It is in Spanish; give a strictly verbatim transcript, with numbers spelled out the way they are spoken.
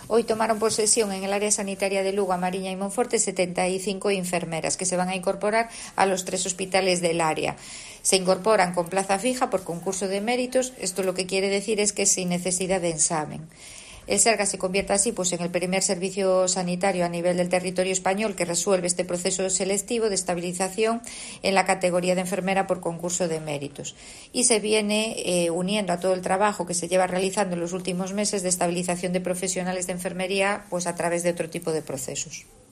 Hoy tomaron posesión en el área sanitaria de Lugo, Mariña y Monforte setenta y cinco enfermeras que se van a incorporar a los tres hospitales del área. Se incorporan con plaza fija por concurso de méritos. Esto lo que quiere decir es que sin necesidad de examen. El Sergas se convierte así pues, en el primer servicio sanitario a nivel del territorio español que resuelve este proceso selectivo de estabilización en la categoría de enfermera por concurso de méritos. Y se viene eh, uniendo a todo el trabajo que se lleva realizando en los últimos meses de estabilización de profesionales de enfermería pues, a través de otro tipo de procesos.